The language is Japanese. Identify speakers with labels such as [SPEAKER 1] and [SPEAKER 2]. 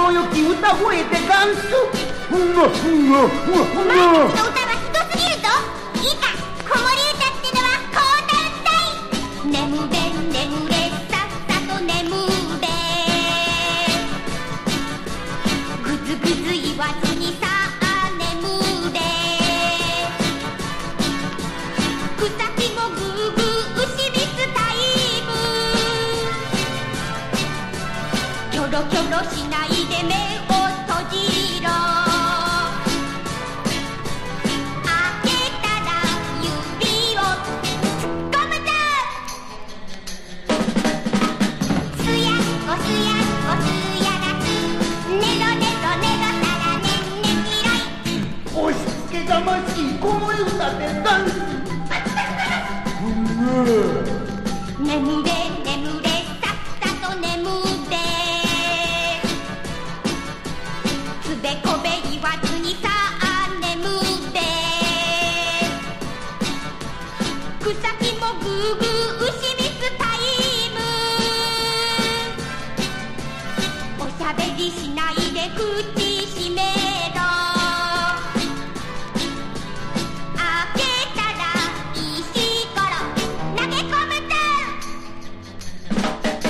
[SPEAKER 1] よき歌声でガンス。
[SPEAKER 2] お前たちの歌はひどすぎるぞ。いいか、子守歌ってのはこうだうたい。眠れ眠れさっさと眠れ。ぐずぐず言わずにさあ眠れ。草木もグーグー牛ビスタイム。キョロキョロしないで目を閉じろ。開けたら指を突っ込むぞ。すやっこすやっこすやだす。ねろねろねろたらねんねきらい。
[SPEAKER 1] 押し付けがましい子守歌でガンス。
[SPEAKER 2] 眠れ